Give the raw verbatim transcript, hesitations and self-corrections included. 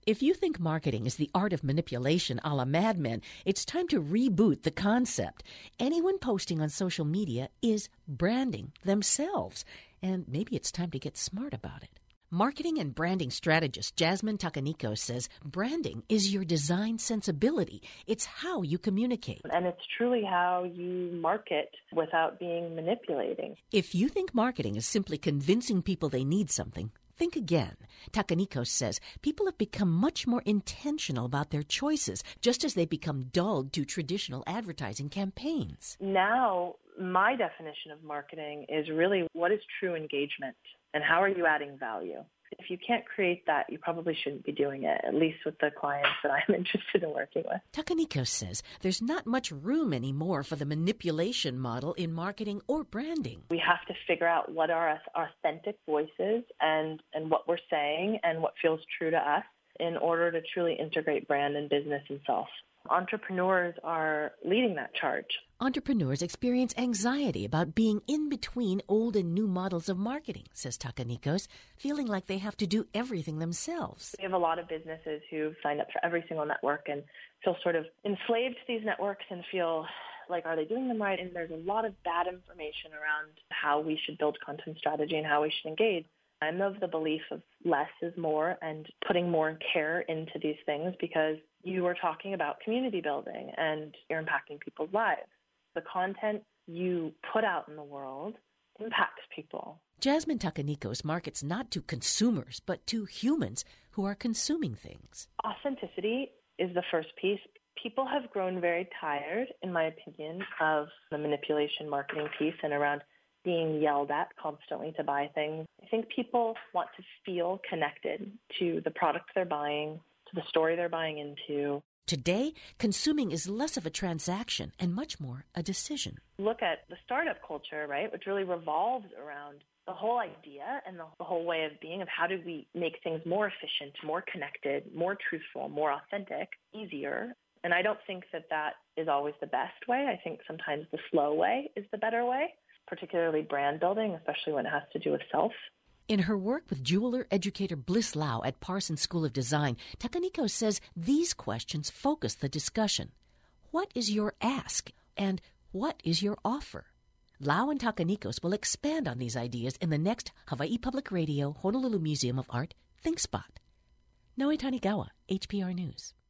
If you think marketing is the art of manipulation a la Mad Men, it's time to reboot the concept. Anyone posting on social media is branding themselves, and maybe it's time to get smart about it. Marketing and branding strategist Jasmine Takaniko says branding is your design sensibility. It's how you communicate. And it's truly how you market without being manipulating. If you think marketing is simply convincing people they need something, think again. Takaniko says people have become much more intentional about their choices, just as they become dulled to traditional advertising campaigns. Now, my definition of marketing is really what is true engagement and how are you adding value? If you can't create that, you probably shouldn't be doing it, at least with the clients that I'm interested in working with. Takaniko says there's not much room anymore for the manipulation model in marketing or branding. We have to figure out what are our authentic voices and, and what we're saying and what feels true to us in order to truly integrate brand and business and self. Entrepreneurs are leading that charge. Entrepreneurs experience anxiety about being in between old and new models of marketing, says Takanikos, feeling like they have to do everything themselves. We have a lot of businesses who've signed up for every single network and feel sort of enslaved to these networks and feel like, are they doing them right? And there's a lot of bad information around how we should build content strategy and how we should engage. I'm of the belief of less is more and putting more care into these things because you are talking about community building and you're impacting people's lives. The content you put out in the world impacts people. Jasmine Takaniko's markets not to consumers, but to humans who are consuming things. Authenticity is the first piece. People have grown very tired, in my opinion, of the manipulation marketing piece and around being yelled at constantly to buy things. I think people want to feel connected to the product they're buying, to the story they're buying into. Today, consuming is less of a transaction and much more a decision. Look at the startup culture, right, which really revolves around the whole idea and the whole way of being of how do we make things more efficient, more connected, more truthful, more authentic, easier. And I don't think that that is always the best way. I think sometimes the slow way is the better way, particularly brand building, especially when it has to do with self. In her work with jeweler educator Bliss Lau at Parsons School of Design, Takaniko says these questions focus the discussion. What is your ask? And what is your offer? Lau and Takanikos will expand on these ideas in the next Hawaii Public Radio Honolulu Museum of Art ThinkSpot. Noe Tanigawa, H P R News.